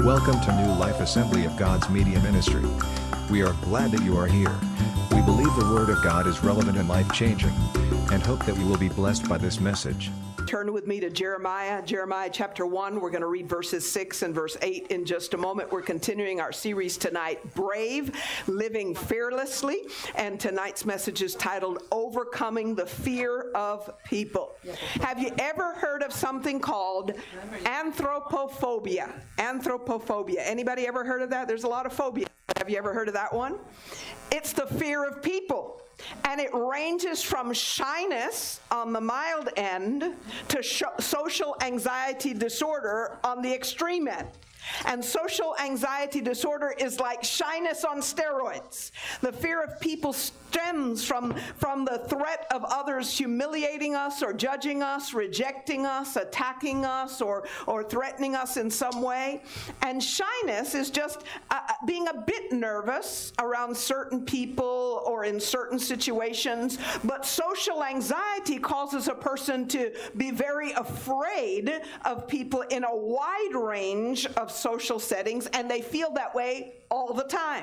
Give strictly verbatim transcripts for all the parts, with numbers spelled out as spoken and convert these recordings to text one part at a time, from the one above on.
Welcome to New Life Assembly of God's Media Ministry. We are glad that you are here. We believe the Word of God is relevant and life-changing, and hope that we will be blessed by this message. Turn with me to Jeremiah, Jeremiah chapter one. We're going to read verses six and verse eight in just a moment. We're continuing our series tonight, Brave, Living Fearlessly. And tonight's message is titled, Overcoming the Fear of People. Have you ever heard of something called anthropophobia? Anthropophobia. Anybody ever heard of that? There's a lot of phobia. Have you ever heard of that one? It's the fear of people. And it ranges from shyness on the mild end to sh- social anxiety disorder on the extreme end. And social anxiety disorder is like shyness on steroids. The fear of people stems from, from the threat of others humiliating us or judging us, rejecting us, attacking us, or, or threatening us in some way. And shyness is just uh, being a bit nervous around certain people or in certain situations. But social anxiety causes a person to be very afraid of people in a wide range of social settings, and they feel that way all the time.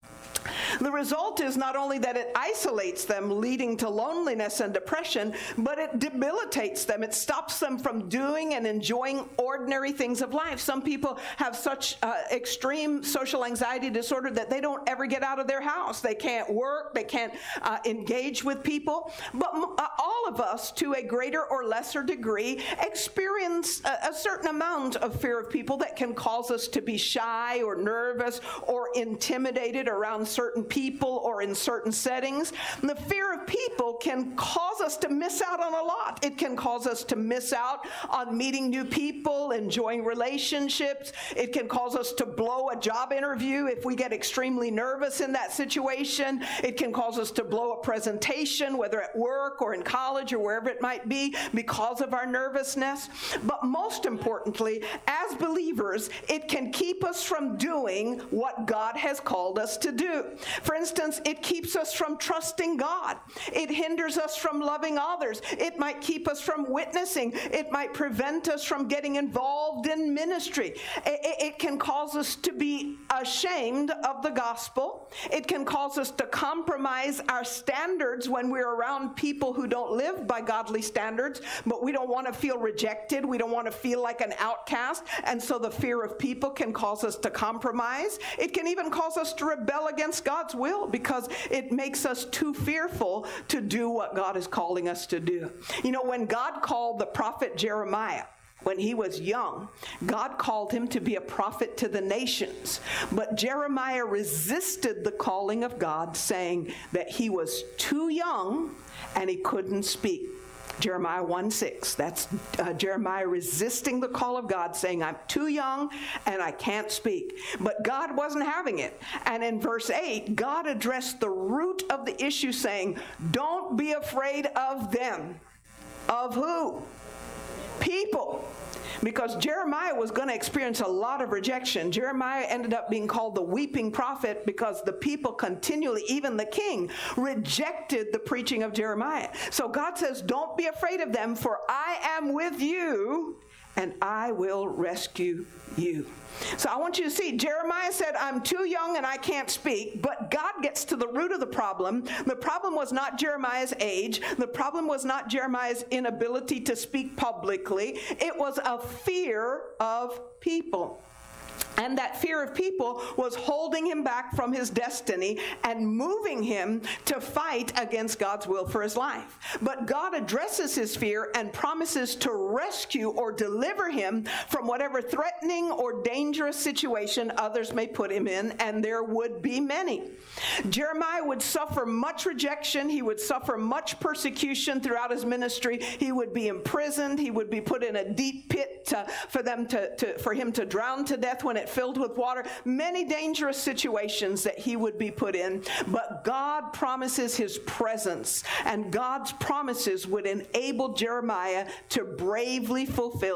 The result is not only that it isolates them, leading to loneliness and depression, but it debilitates them. It stops them from doing and enjoying ordinary things of life. Some people have such uh, extreme social anxiety disorder that they don't ever get out of their house. They can't work. They can't uh, engage with people. But uh, all of us, to a greater or lesser degree, experience a, a certain amount of fear of people that can cause us to be shy or nervous or intimidated around certain people or in certain settings. And the fear of people can cause us to miss out on a lot. It can cause us to miss out on meeting new people, enjoying relationships. It can cause us to blow a job interview if we get extremely nervous in that situation. It can cause us to blow a presentation, whether at work or in college or wherever it might be, because of our nervousness. But most importantly, as believers, it can keep us from doing what God has called us to do. For instance, it keeps us from trusting God. It hinders us from loving others. It might keep us from witnessing. It might prevent us from getting involved in ministry. It, it can cause us to be ashamed of the gospel. It can cause us to compromise our standards when we're around people who don't live by godly standards, but we don't want to feel rejected. We don't want to feel like an outcast. And so the fear of people can cause us to compromise. It can even cause us to rebel against God's will because it makes us too fearful to do what God is calling us to do. You know, when God called the prophet Jeremiah, when he was young, God called him to be a prophet to the nations. But Jeremiah resisted the calling of God, saying that he was too young and he couldn't speak. Jeremiah one six, that's uh, Jeremiah resisting the call of God, saying, I'm too young and I can't speak. But God wasn't having it. And in verse eight, God addressed the root of the issue, saying, don't be afraid of them. Of who? People. Because Jeremiah was going to experience a lot of rejection. Jeremiah ended up being called the weeping prophet because the people continually, even the king, rejected the preaching of Jeremiah. So God says, don't be afraid of them, for I am with you and I will rescue you. So I want you to see, Jeremiah said, I'm too young and I can't speak, but God gets to the root of the problem. The problem was not Jeremiah's age. The problem was not Jeremiah's inability to speak publicly. It was a fear of people. And that fear of people was holding him back from his destiny and moving him to fight against God's will for his life. But God addresses his fear and promises to rescue or deliver him from whatever threatening or dangerous situation others may put him in, and there would be many. Jeremiah would suffer much rejection. He would suffer much persecution throughout his ministry. He would be imprisoned. He would be put in a deep pit to, for them to, to for him to drown to death when it filled with water. Many dangerous situations that he would be put in. But God promises his presence, and God's promises would enable Jeremiah to bravely fulfill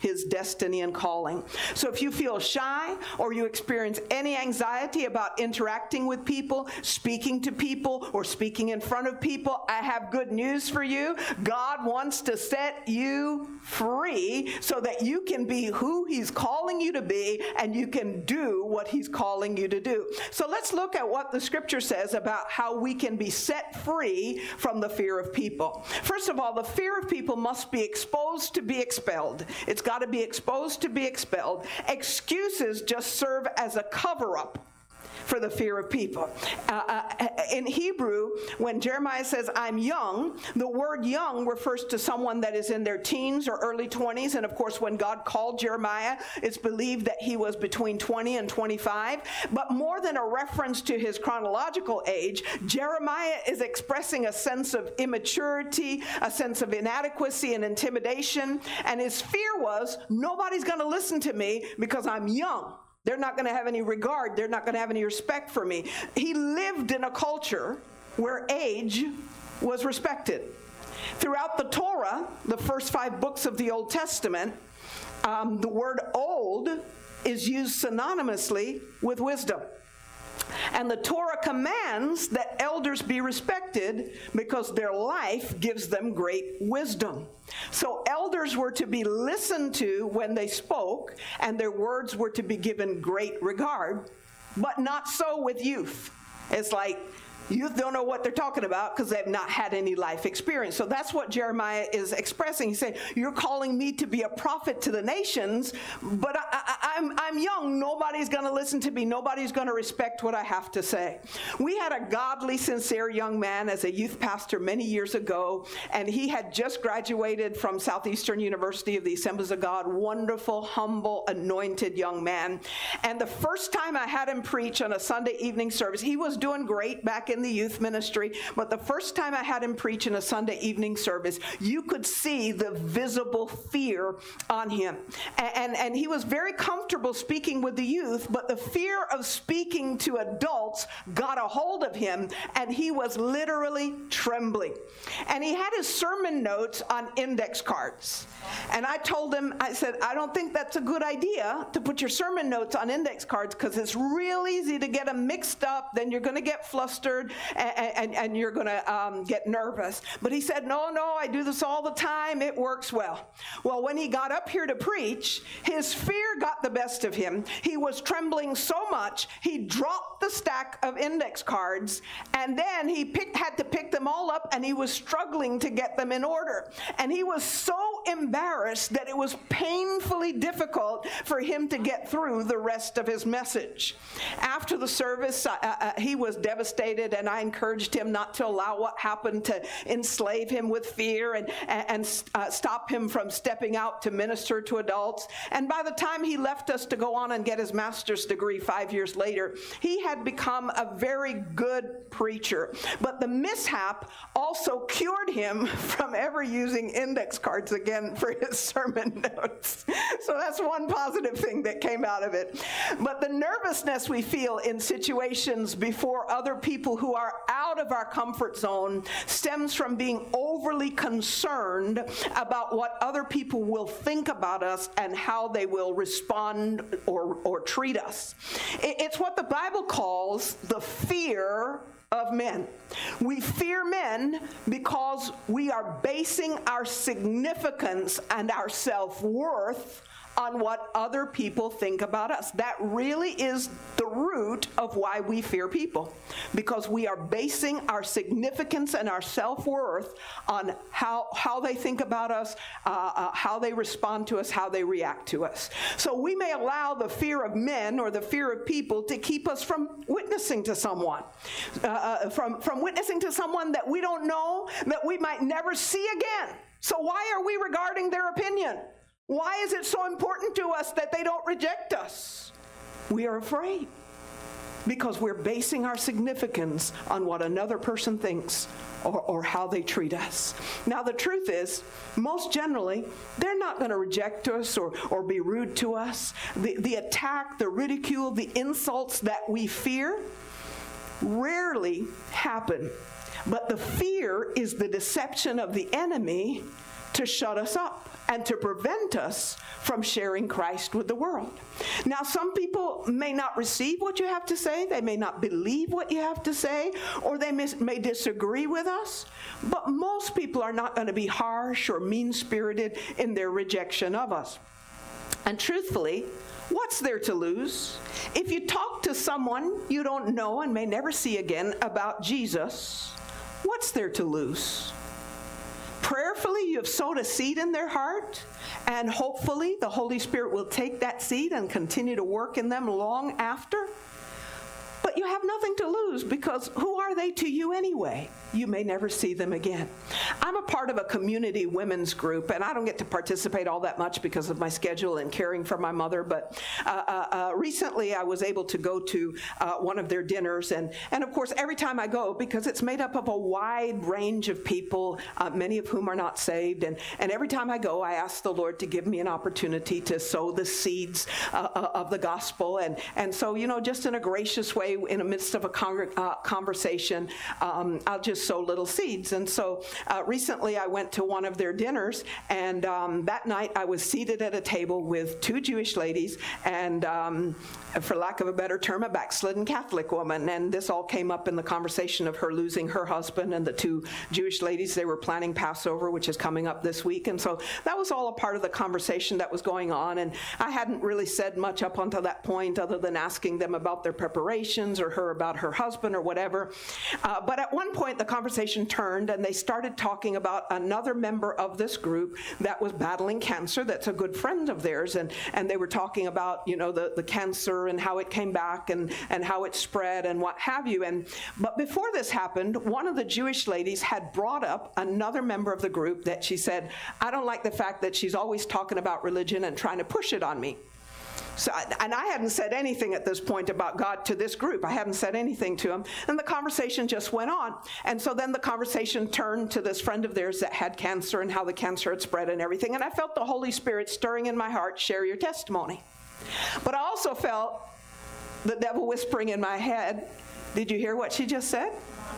his destiny and calling. So if you feel shy or you experience any anxiety about interacting with people, speaking to people, or speaking in front of people, I have good news for you. God wants to set you free so that you can be who he's calling you to be and you can do what he's calling you to do. So let's look at what the scripture says about how we can be set free from the fear of people. First of all, the fear of people must be exposed to be expelled. It's got to be exposed to be expelled. Excuses just serve as a cover-up for the fear of people. Uh, uh, in Hebrew, when Jeremiah says, I'm young, the word young refers to someone that is in their teens or early twenties. And of course, when God called Jeremiah, it's believed that he was between twenty and twenty-five. But more than a reference to his chronological age, Jeremiah is expressing a sense of immaturity, a sense of inadequacy and intimidation. And his fear was, nobody's going to listen to me because I'm young. They're not going to have any regard. They're not going to have any respect for me. He lived in a culture where age was respected. Throughout the Torah, the first five books of the Old Testament, um, the word old is used synonymously with wisdom. And the Torah commands that elders be respected because their life gives them great wisdom. So elders were to be listened to when they spoke, and their words were to be given great regard, but not so with youth. It's like, youth don't know what they're talking about because they've not had any life experience. So that's what Jeremiah is expressing. He's saying, you're calling me to be a prophet to the nations, but I, I, I'm, I'm young. Nobody's going to listen to me. Nobody's going to respect what I have to say. We had a godly, sincere young man as a youth pastor many years ago, and he had just graduated from Southeastern University of the Assemblies of God. Wonderful, humble, anointed young man. And the first time I had him preach on a Sunday evening service, he was doing great back in the youth ministry, but the first time I had him preach in a Sunday evening service, you could see the visible fear on him. And, and, and he was very comfortable speaking with the youth, but the fear of speaking to adults got a hold of him, and he was literally trembling. And he had his sermon notes on index cards. And I told him, I said, I don't think that's a good idea to put your sermon notes on index cards because it's real easy to get them mixed up. Then you're going to get flustered and, and, and you're going to um, get nervous. But he said, no, no, I do this all the time. It works well. Well, when he got up here to preach, his fear got the best of him. He was trembling so much, he dropped the stack of index cards, and then he picked, had to pick them all up, and he was struggling to get them in order. And he was so embarrassed that it was painfully difficult for him to get through the rest of his message. After the service, uh, uh, he was devastated, and I encouraged him not to allow what happened to enslave him with fear and, and, and uh, stop him from stepping out to minister to adults. And by the time he left us to go on and get his master's degree five years later, he had become a very good preacher. But the mishap also cured him from ever using index cards again for his sermon notes. So that's one positive thing that came out of it. But the nervousness we feel in situations before other people who are out of our comfort zone stems from being overly concerned about what other people will think about us and how they will respond or, or treat us. It's what the Bible calls the fear of men. We fear men because we are basing our significance and our self-worth on what other people think about us. That really is the root of why we fear people, because we are basing our significance and our self-worth on how, how they think about us, uh, uh, how they respond to us, how they react to us. So we may allow the fear of men or the fear of people to keep us from witnessing to someone, uh, uh, from, from witnessing to someone that we don't know, that we might never see again. So why are we regarding their opinion? Why is it so important to us that they don't reject us? We are afraid because we're basing our significance on what another person thinks or, or how they treat us. Now, the truth is, most generally, they're not going to reject us or, or be rude to us. The, the attack, the ridicule, the insults that we fear rarely happen. But the fear is the deception of the enemy to shut us up and to prevent us from sharing Christ with the world. Now, some people may not receive what you have to say. They may not believe what you have to say, or they may, may disagree with us. But most people are not going to be harsh or mean-spirited in their rejection of us. And truthfully, what's there to lose? If you talk to someone you don't know and may never see again about Jesus, what's there to lose? Prayerfully, you have sowed a seed in their heart, and hopefully the Holy Spirit will take that seed and continue to work in them long after. But you have nothing to lose, because who are they to you anyway? You may never see them again. I'm a part of a community women's group, and I don't get to participate all that much because of my schedule and caring for my mother, but uh, uh, uh, recently I was able to go to uh, one of their dinners, and, and of course every time I go, because it's made up of a wide range of people, uh, many of whom are not saved, and, and every time I go I ask the Lord to give me an opportunity to sow the seeds uh, uh, of the gospel, and, and so, you know, just in a gracious way, in the midst of a con- uh, conversation, um, I'll just sow little seeds. And so uh, recently I went to one of their dinners, and um, that night I was seated at a table with two Jewish ladies and, um, for lack of a better term, a backslidden Catholic woman. And this all came up in the conversation of her losing her husband, and the two Jewish ladies, they were planning Passover, which is coming up this week. And so that was all a part of the conversation that was going on. And I hadn't really said much up until that point, other than asking them about their preparations or her about her husband or whatever. Uh, but at one point the conversation turned, and they started talking about another member of this group that was battling cancer, that's a good friend of theirs, and, and they were talking about, you know, the, the cancer and how it came back and, and how it spread and what have you. And but before this happened, one of the Jewish ladies had brought up another member of the group that she said, I don't like the fact that she's always talking about religion and trying to push it on me. So, and I hadn't said anything at this point about God to this group. I hadn't said anything to them. And the conversation just went on. And so then the conversation turned to this friend of theirs that had cancer and how the cancer had spread and everything. And I felt the Holy Spirit stirring in my heart, share your testimony. But I also felt the devil whispering in my head, did you hear what she just said?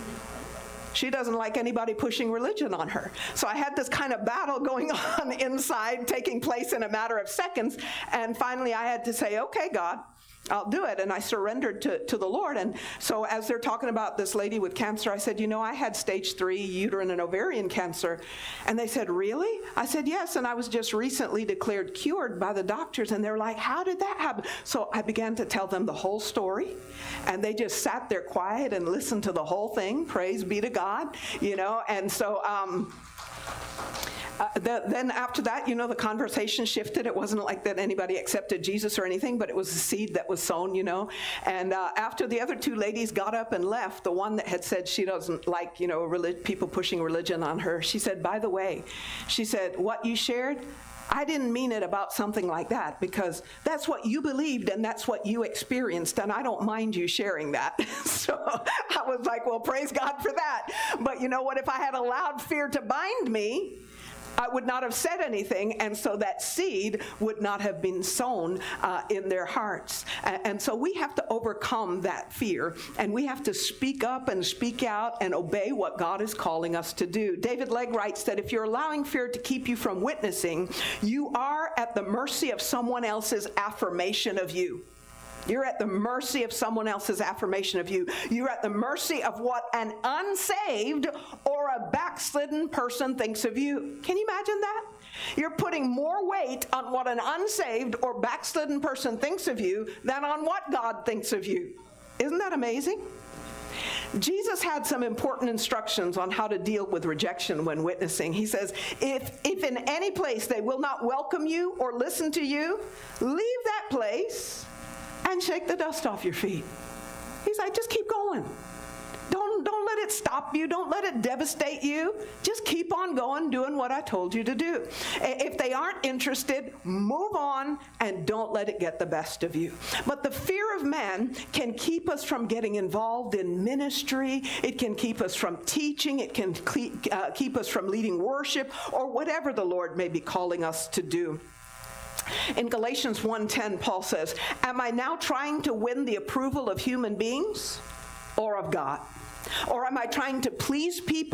She doesn't like anybody pushing religion on her. So I had this kind of battle going on inside, taking place in a matter of seconds. And finally I had to say, okay, God, I'll do it. And I surrendered to, to the Lord. And so as they're talking about this lady with cancer, I said, you know, I had stage three uterine and ovarian cancer. And they said, really? I said, yes. And I was just recently declared cured by the doctors. And they're like, how did that happen? So I began to tell them the whole story. And they just sat there quiet and listened to the whole thing. Praise be to God. You know, and so... Um, Uh, the, then after that, you know, the conversation shifted. It wasn't like that anybody accepted Jesus or anything, but it was a seed that was sown, you know. And uh, after the other two ladies got up and left, the one that had said she doesn't like, you know, relig- people pushing religion on her, she said, by the way, she said, what you shared, I didn't mean it about something like that, because that's what you believed and that's what you experienced, and I don't mind you sharing that. So I was like, well, praise God for that. But you know what? If I had allowed fear to bind me, I would not have said anything, and so that seed would not have been sown uh, in their hearts. And, and so we have to overcome that fear, and we have to speak up and speak out and obey what God is calling us to do. David Legg writes that if you're allowing fear to keep you from witnessing, you are at the mercy of someone else's affirmation of you. You're at the mercy of someone else's affirmation of you. You're at the mercy of what an unsaved or a backslidden person thinks of you. Can you imagine that? You're putting more weight on what an unsaved or backslidden person thinks of you than on what God thinks of you. Isn't that amazing? Jesus had some important instructions on how to deal with rejection when witnessing. He says, if, if in any place they will not welcome you or listen to you, leave that place and shake the dust off your feet. He's like, just keep going. Don't, don't let it stop you. Don't let it devastate you. Just keep on going, doing what I told you to do. If they aren't interested, move on and don't let it get the best of you. But the fear of man can keep us from getting involved in ministry. It can keep us from teaching. It can uh, keep us from leading worship or whatever the Lord may be calling us to do. In Galatians one ten, Paul says, am I now trying to win the approval of human beings or of God? Or am I trying to please people?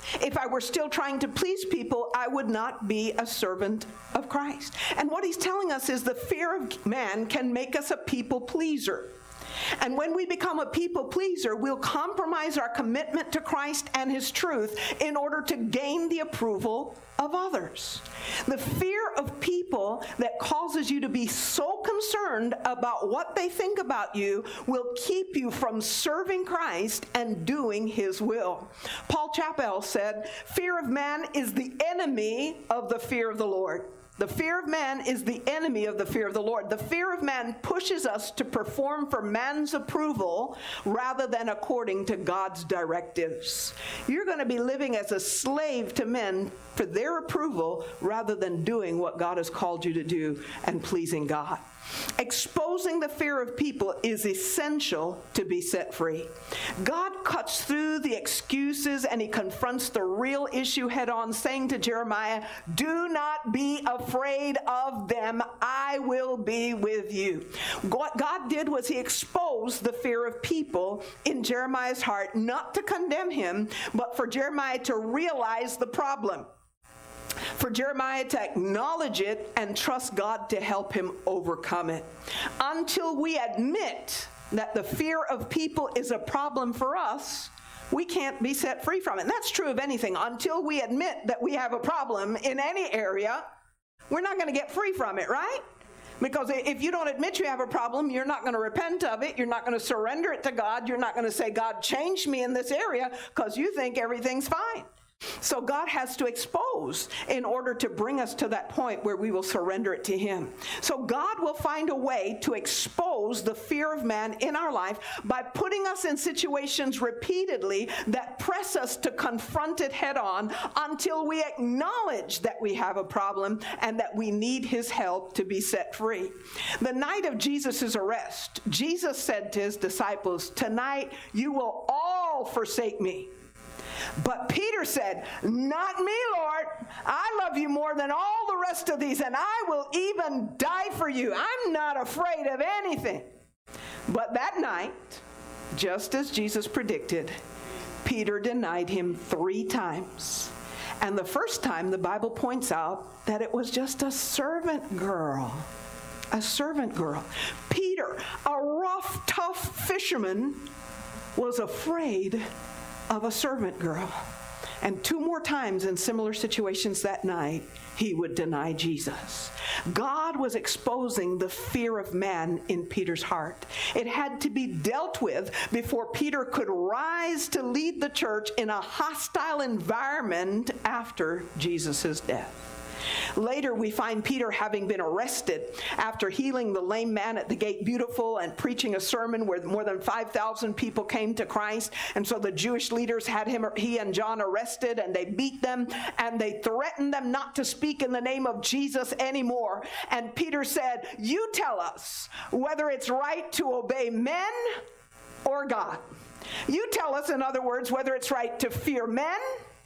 If I were still trying to please people, I would not be a servant of Christ. And what he's telling us is the fear of man can make us a people pleaser. And when we become a people pleaser, we'll compromise our commitment to Christ and his truth in order to gain the approval of others. The fear of people that causes you to be so concerned about what they think about you will keep you from serving Christ and doing his will. Paul Chappell said, "Fear of man is the enemy of the fear of the Lord." The fear of man is the enemy of the fear of the Lord. The fear of man pushes us to perform for man's approval rather than according to God's directives. You're going to be living as a slave to men for their approval rather than doing what God has called you to do and pleasing God. Exposing the fear of people is essential to be set free. God cuts through the excuses and he confronts the real issue head on, saying to Jeremiah, "Do not be afraid of them. I will be with you." What God did was he exposed the fear of people in Jeremiah's heart, not to condemn him, but for Jeremiah to realize the problem. For Jeremiah to acknowledge it and trust God to help him overcome it. Until we admit that the fear of people is a problem for us, we can't be set free from it. And that's true of anything. Until we admit that we have a problem in any area, we're not going to get free from it, right? Because if you don't admit you have a problem, you're not going to repent of it. You're not going to surrender it to God. You're not going to say, "God, change me in this area," because you think everything's fine. So God has to expose in order to bring us to that point where we will surrender it to him. So God will find a way to expose the fear of man in our life by putting us in situations repeatedly that press us to confront it head on until we acknowledge that we have a problem and that we need his help to be set free. The night of Jesus' arrest, Jesus said to his disciples, "Tonight you will all forsake me." But Peter said, "Not me, Lord. I love you more than all the rest of these, and I will even die for you. I'm not afraid of anything." But that night, just as Jesus predicted, Peter denied him three times. And the first time, the Bible points out that it was just a servant girl. A servant girl. Peter, a rough, tough fisherman, was afraid of a servant girl. And two more times in similar situations that night, he would deny Jesus. God was exposing the fear of man in Peter's heart. It had to be dealt with before Peter could rise to lead the church in a hostile environment after Jesus' death. Later, we find Peter having been arrested after healing the lame man at the Gate Beautiful and preaching a sermon where more than five thousand people came to Christ. And so the Jewish leaders had him, he and John arrested, and they beat them, and they threatened them not to speak in the name of Jesus anymore. And Peter said, "You tell us whether it's right to obey men or God. You tell us, in other words, whether it's right to fear men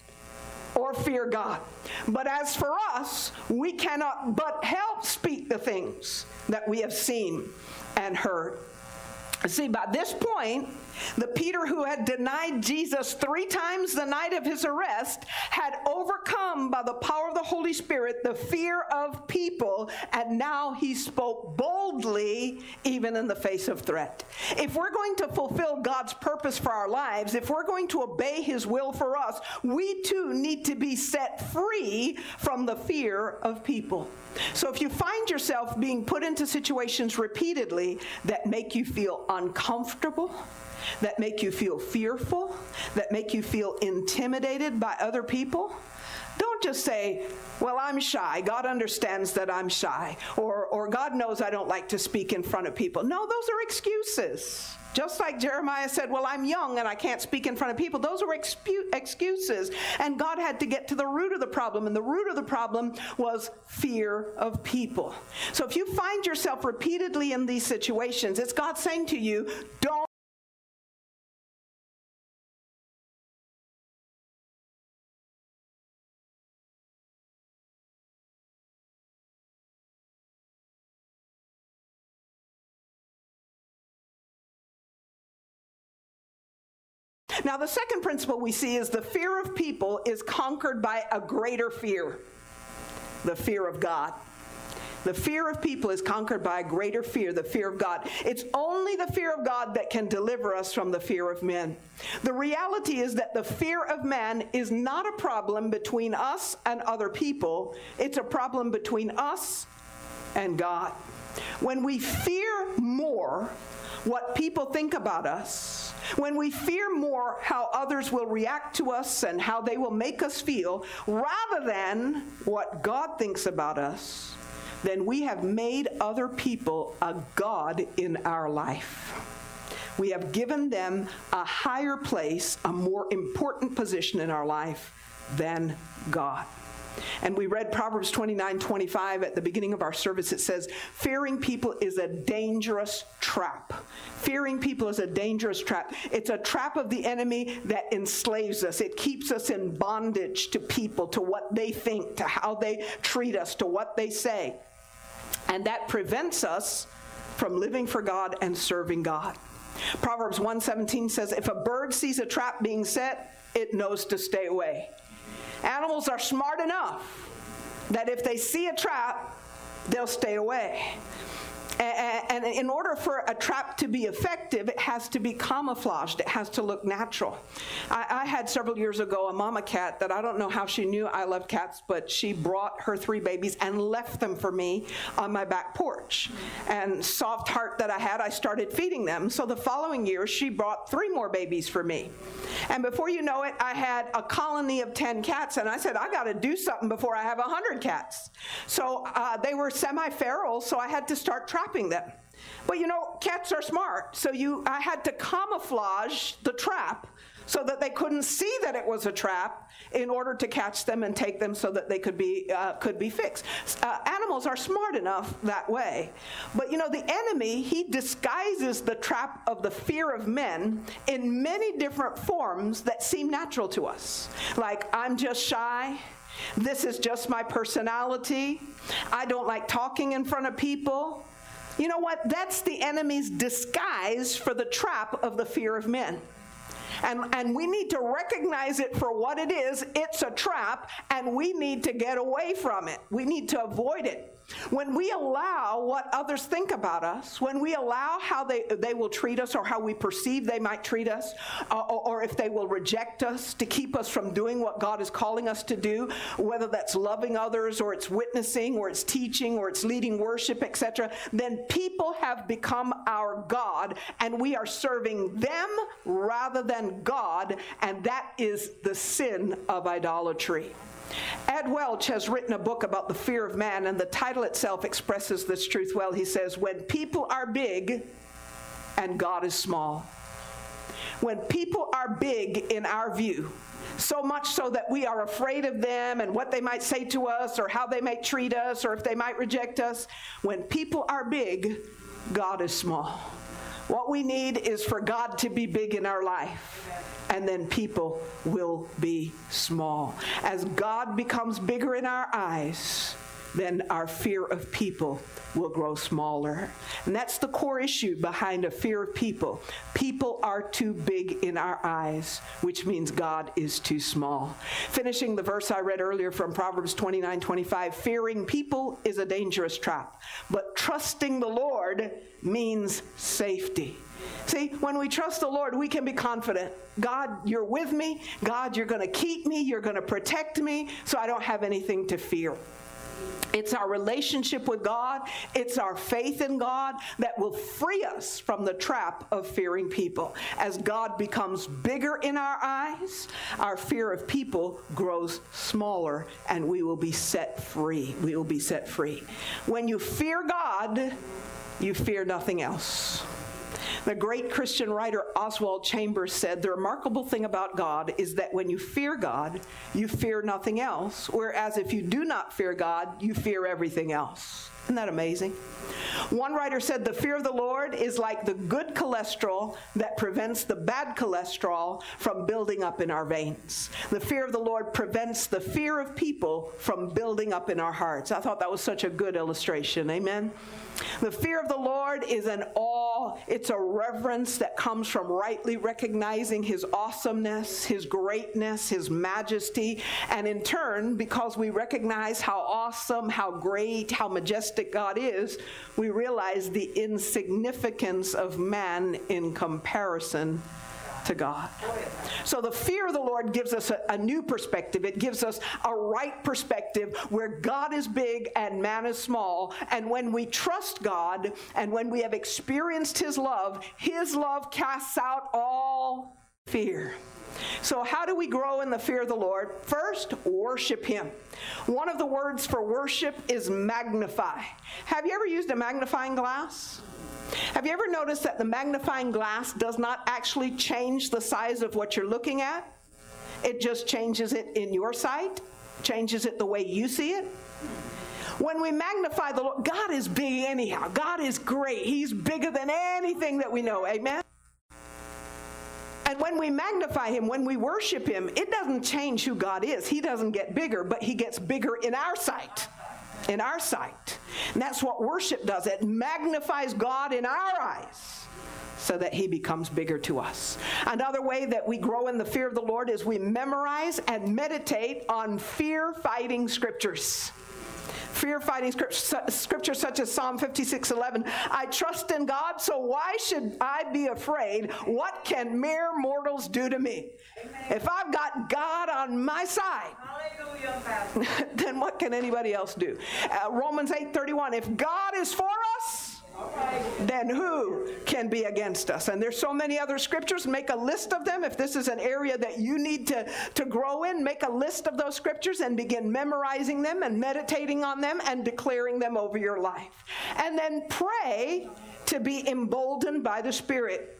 or fear God. But as for us, we cannot but help speak the things that we have seen and heard." See, by this point, the Peter who had denied Jesus three times the night of his arrest had overcome, by the power of the Holy Spirit, the fear of people, and now he spoke boldly even in the face of threat. If we're going to fulfill God's purpose for our lives, if we're going to obey his will for us, we too need to be set free from the fear of people. So if you find yourself being put into situations repeatedly that make you feel uncomfortable, that make you feel fearful, that make you feel intimidated by other people, don't just say, "Well, I'm shy. God understands that I'm shy," or, or "God knows I don't like to speak in front of people." No, those are excuses. Just like Jeremiah said, "Well, I'm young and I can't speak in front of people." Those were expu- excuses. And God had to get to the root of the problem. And the root of the problem was fear of people. So if you find yourself repeatedly in these situations, it's God saying to you, don't Now, the second principle we see is the fear of people is conquered by a greater fear, the fear of God. The fear of people is conquered by a greater fear, the fear of God. It's only the fear of God that can deliver us from the fear of men. The reality is that the fear of man is not a problem between us and other people. It's a problem between us and God. When we fear more what people think about us, when we fear more how others will react to us and how they will make us feel, rather than what God thinks about us, then we have made other people a God in our life. We have given them a higher place, a more important position in our life than God. And we read Proverbs twenty-nine twenty-five at the beginning of our service. It says, fearing people is a dangerous trap. Fearing people is a dangerous trap. It's a trap of the enemy that enslaves us. It keeps us in bondage to people, to what they think, to how they treat us, to what they say. And that prevents us from living for God and serving God. Proverbs one seventeen says, if a bird sees a trap being set, it knows to stay away. Animals are smart enough that if they see a trap, they'll stay away. And in order for a trap to be effective, it has to be camouflaged. It has to look natural. I, I had several years ago a mama cat that I don't know how she knew I loved cats, but she brought her three babies and left them for me on my back porch. And soft heart that I had, I started feeding them. So the following year, she brought three more babies for me. And before you know it, I had a colony of ten cats, and I said, I got to do something before I have one hundred cats. So uh, they were semi-feral, so I had to start trapping them. But you know, cats are smart, so you I had to camouflage the trap so that they couldn't see that it was a trap in order to catch them and take them so that they could be uh, could be fixed. Uh, animals are smart enough that way. But you know, the enemy, he disguises the trap of the fear of men in many different forms that seem natural to us. Like, I'm just shy. This is just my personality. I don't like talking in front of people. You know what? That's the enemy's disguise for the trap of the fear of men. And, and we need to recognize it for what it is. It's a trap, and we need to get away from it. We need to avoid it. When we allow what others think about us, when we allow how they, they will treat us or how we perceive they might treat us, uh, or, or if they will reject us to keep us from doing what God is calling us to do, whether that's loving others or it's witnessing or it's teaching or it's leading worship, et cetera, then people have become our God, and we are serving them rather than God, and that is the sin of idolatry. Ed Welch has written a book about the fear of man, and the title itself expresses this truth well. He says, when people are big and God is small. When people are big in our view, so much so that we are afraid of them and what they might say to us or how they might treat us or if they might reject us. When people are big, God is small. What we need is for God to be big in our life, and then people will be small. As God becomes bigger in our eyes, then our fear of people will grow smaller. And that's the core issue behind a fear of people. People are too big in our eyes, which means God is too small. Finishing the verse I read earlier from Proverbs twenty-nine twenty-five, fearing people is a dangerous trap, but trusting the Lord means safety. See, when we trust the Lord, we can be confident. God, you're with me. God, you're going to keep me. You're going to protect me, so I don't have anything to fear. It's our relationship with God, it's our faith in God that will free us from the trap of fearing people. As God becomes bigger in our eyes, our fear of people grows smaller, and we will be set free. We will be set free. When you fear God, you fear nothing else. The great Christian writer Oswald Chambers said, the remarkable thing about God is that when you fear God, you fear nothing else, whereas if you do not fear God, you fear everything else. Isn't that amazing? One writer said the fear of the Lord is like the good cholesterol that prevents the bad cholesterol from building up in our veins. The fear of the Lord prevents the fear of people from building up in our hearts. I thought that was such a good illustration. Amen? The fear of the Lord is an awe. It's a reverence that comes from rightly recognizing his awesomeness, his greatness, his majesty. And in turn, because we recognize how awesome, how great, how majestic God is, we realize the insignificance of man in comparison to God. So the fear of the Lord gives us a, a new perspective. It gives us a right perspective where God is big and man is small. And when we trust God and when we have experienced his love, his love casts out all fear. So how do we grow in the fear of the Lord? First, worship him. One of the words for worship is magnify. Have you ever used a magnifying glass? Have you ever noticed that the magnifying glass does not actually change the size of what you're looking at? It just changes it in your sight, changes it the way you see it. When we magnify the Lord, God is big anyhow. God is great. He's bigger than anything that we know. Amen? And when we magnify him, when we worship him, it doesn't change who God is. He doesn't get bigger, but he gets bigger in our sight. In our sight. And that's what worship does. It magnifies God in our eyes so that he becomes bigger to us. Another way that we grow in the fear of the Lord is we memorize and meditate on fear-fighting scriptures. Fear-fighting scriptures such as Psalm fifty-six eleven. I trust in God, so why should I be afraid? What can mere mortals do to me? Amen. If I've got God on my side, then what can anybody else do? Uh, Romans eight thirty-one. If God is for us, then who can be against us? And there's so many other scriptures. Make a list of them. If this is an area that you need to, to grow in, make a list of those scriptures and begin memorizing them and meditating on them and declaring them over your life. And then pray to be emboldened by the Spirit.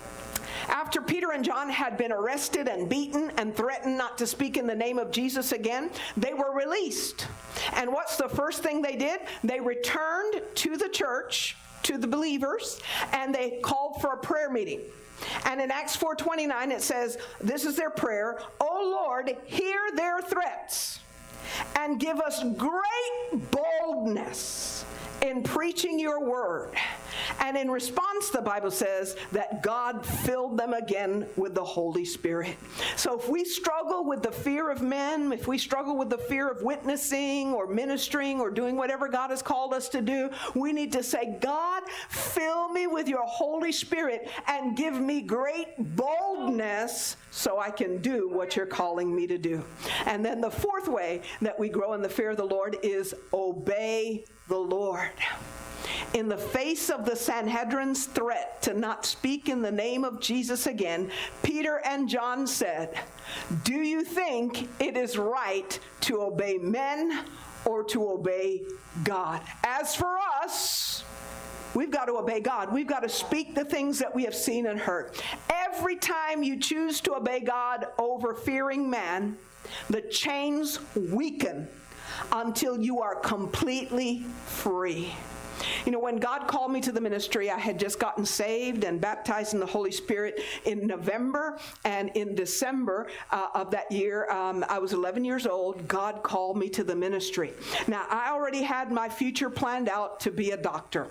After Peter and John had been arrested and beaten and threatened not to speak in the name of Jesus again, they were released. And what's the first thing they did? They returned to the church, to the believers, and they called for a prayer meeting. And in Acts four twenty-nine it says, this is their prayer, O Lord, hear their threats and give us great boldness in preaching your word. And in response, the Bible says that God filled them again with the Holy Spirit. So if we struggle with the fear of men, if we struggle with the fear of witnessing or ministering or doing whatever God has called us to do, we need to say, God, fill me with your Holy Spirit and give me great boldness so I can do what you're calling me to do. And then the fourth way that we grow in the fear of the Lord is obey the Lord. In the face of the Sanhedrin's threat to not speak in the name of Jesus again, Peter and John said, do you think it is right to obey men or to obey God? As for us, we've got to obey God. We've got to speak the things that we have seen and heard. Every time you choose to obey God over fearing man, the chains weaken until you are completely free. You know, when God called me to the ministry, I had just gotten saved and baptized in the Holy Spirit in November, and in December uh, of that year, um, I was eleven years old. God called me to the ministry. Now, I already had my future planned out to be a doctor.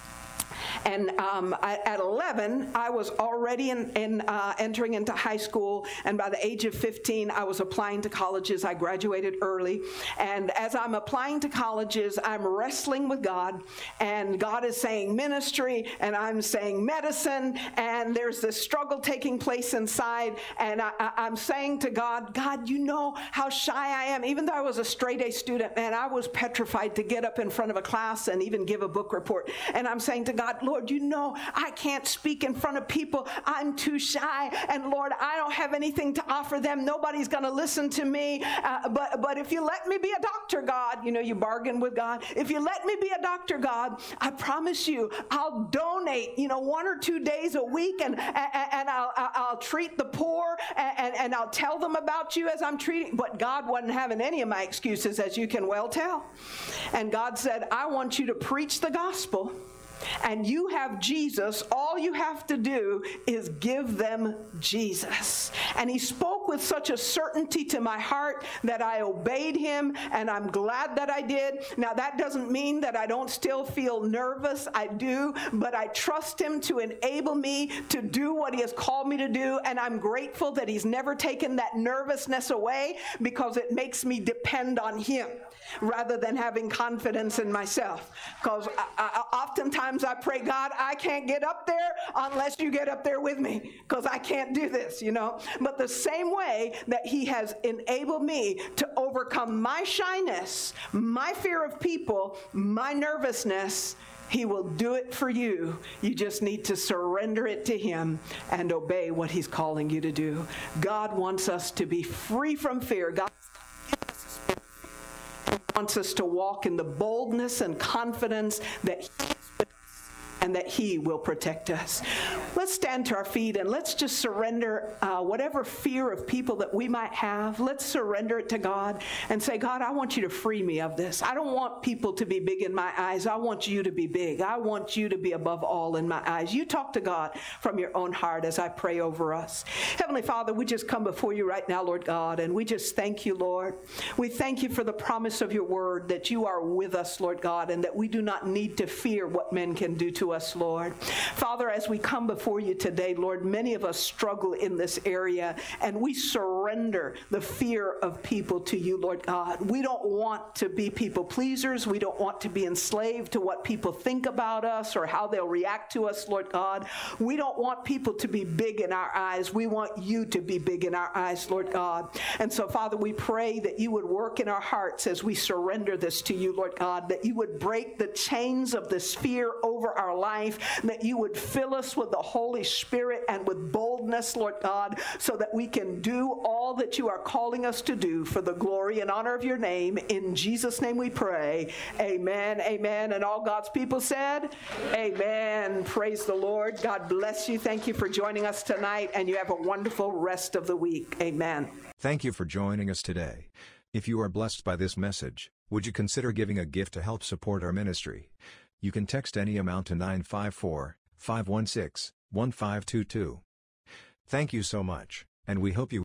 And um, I, at eleven, I was already in, in uh, entering into high school, and by the age of fifteen, I was applying to colleges. I graduated early, and as I'm applying to colleges, I'm wrestling with God, and God is saying ministry, and I'm saying medicine, and there's this struggle taking place inside, and I, I, I'm saying to God, God, you know how shy I am. Even though I was a straight A student, man, I was petrified to get up in front of a class and even give a book report. And I'm saying to God, Lord, you know I can't speak in front of people. I'm too shy. And Lord, I don't have anything to offer them. Nobody's going to listen to me. Uh, but, but if you let me be a doctor, God, you know, you bargain with God. If you let me be a doctor, God, I promise you, I'll donate, you know, one or two days a week, and, and, and I'll, I'll treat the poor, and, and, and I'll tell them about you as I'm treating. But God wasn't having any of my excuses, as you can well tell. And God said, I want you to preach the gospel, and you have Jesus. All you have to do is give them Jesus. And he spoke with such a certainty to my heart that I obeyed him, and I'm glad that I did. Now, that doesn't mean that I don't still feel nervous. I do, but I trust him to enable me to do what he has called me to do, and I'm grateful that he's never taken that nervousness away, because it makes me depend on him rather than having confidence in myself. Because I, I, oftentimes I pray, God, I can't get up there unless you get up there with me, because I can't do this, you know. But the same way that he has enabled me to overcome my shyness, my fear of people, my nervousness, he will do it for you. You just need to surrender it to him and obey what he's calling you to do. God wants us to be free from fear. God wants us to walk in the boldness and confidence that he is with us, and that he will protect us. Let's stand to our feet and let's just surrender uh, whatever fear of people that we might have. Let's surrender it to God and say, God, I want you to free me of this. I don't want people to be big in my eyes. I want you to be big. I want you to be above all in my eyes. You talk to God from your own heart as I pray over us. Heavenly Father, we just come before you right now, Lord God, and we just thank you, Lord. We thank you for the promise of your word, that you are with us, Lord God, and that we do not need to fear what men can do to us, Lord. Father, as we come before you today, Lord, many of us struggle in this area, and we surrender the fear of people to you, Lord God. We don't want to be people pleasers. We don't want to be enslaved to what people think about us or how they'll react to us, Lord God. We don't want people to be big in our eyes. We want you to be big in our eyes, Lord God. And so, Father, we pray that you would work in our hearts as we surrender this to you, Lord God, that you would break the chains of this fear over our life, that you would fill us with the Holy Spirit and with boldness, Lord God, so that we can do all that you are calling us to do for the glory and honor of your name. In Jesus' name we pray. Amen, amen. And all God's people said, amen. Amen. Praise the Lord. God bless you. Thank you for joining us tonight, and you have a wonderful rest of the week. Amen. Thank you for joining us today. If you are blessed by this message, would you consider giving a gift to help support our ministry? You can text any amount to nine five four, five one six, one five two two. Thank you so much, and we hope you